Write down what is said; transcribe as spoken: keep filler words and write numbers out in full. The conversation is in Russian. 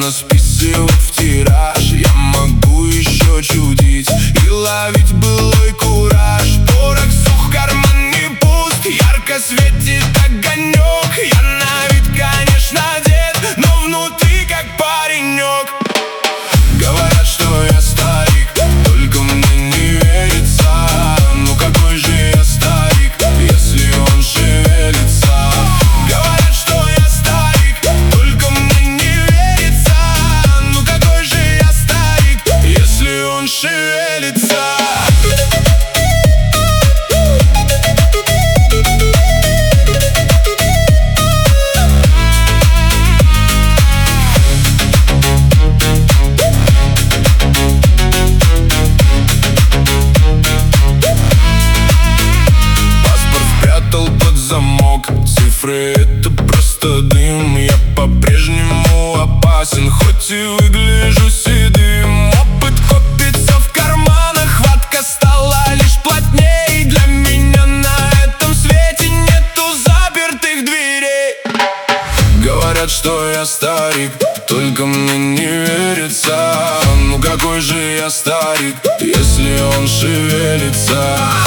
на списывать в тираж. Я могу еще чудить и ловить былой кураж. Порох сух, карман не пуст, ярко светит огонек. Я на вид, конечно, дед, но внутри как паренек. Говорят, что я старик, только мне не верится. Ну какой же я старик, если он шевелится? Говорят, что я старик, только мне не верится. Ну какой же я старик, если он шевелится? Цифры — это просто дым. Я по-прежнему опасен, хоть и выгляжу седым. Опыт копится в карманах, хватка стала лишь плотней. Для меня на этом свете нету запертых дверей. Говорят, что я старик, только мне не верится. Ну какой же я старик, если он шевелится?